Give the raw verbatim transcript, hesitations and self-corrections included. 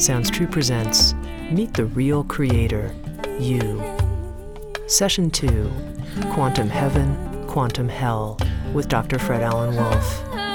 Sounds True presents Meet the Real Creator, You. Session two, Quantum Heaven, Quantum Hell, with Doctor Fred Alan Wolf.